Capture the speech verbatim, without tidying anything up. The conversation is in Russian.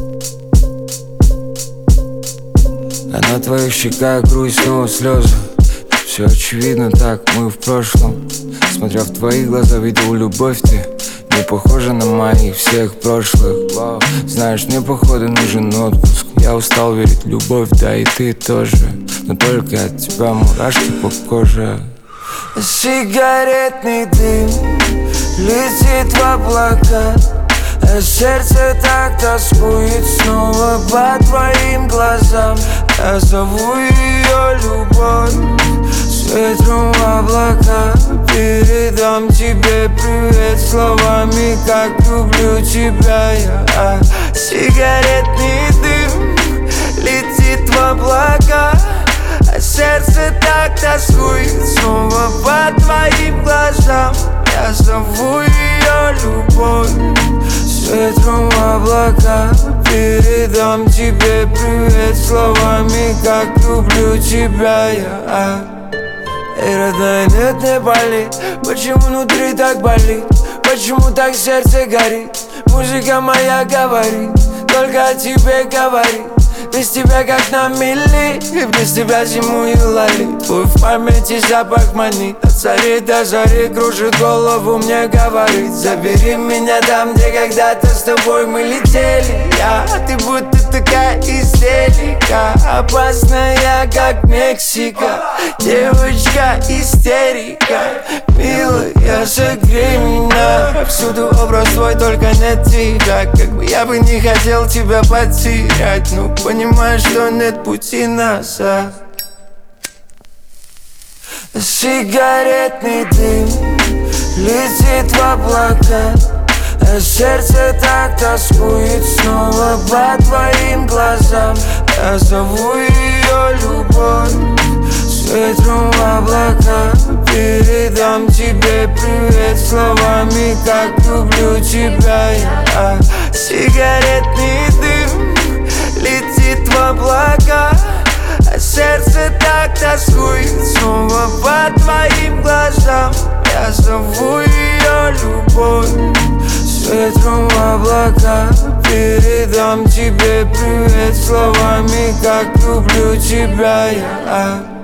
А на твоих щеках грусть, снова слезы. Все очевидно так, мы в прошлом. Смотря в твои глаза, видел любовь ты. Не похожа на моих всех прошлых. Вау. Знаешь, мне походу нужен отпуск. Я устал верить в любовь, да и ты тоже. Но только от тебя мурашки по коже. Сигаретный дым летит в облака, а сердце так тоскует снова по твоим глазам. Я зову ее любовь с ветром в облака. Передам тебе привет словами, как люблю тебя я. Сигаретный дым летит в облака, а сердце так тоскует снова по твоим глазам. Я зову ее любовь с ветром в облака. Передам тебе привет словами, как люблю тебя я. Эй, родная, нет, не болит. Почему внутри так болит? Почему так сердце горит? Музыка моя говорит, только о тебе говорит. Без тебя как на мели, и без тебя зимую лали. Твой в памяти запах манит, от зари до зари кружит голову, мне говорит: забери меня там, где когда-то с тобой мы летели. Я, а ты будто такая истерика, опасная, как Мексика. Девочка истерика, милая, согрей меня. Всюду образ твой, только не тебя. Как бы я бы не хотел тебя потерять, но понимаешь, что нет пути назад. Сигаретный дым летит в облака, а сердце так тоскует снова по твоим глазам. Я зову ее любовь с ветром в облака. Передам тебе привет словами, как люблю тебя я. Сигаретный дым летит в облака, а сердце так тоскует снова по твоим глазам. Я зову ее любовь с ветром в облака. Передам тебе привет словами, как люблю тебя я.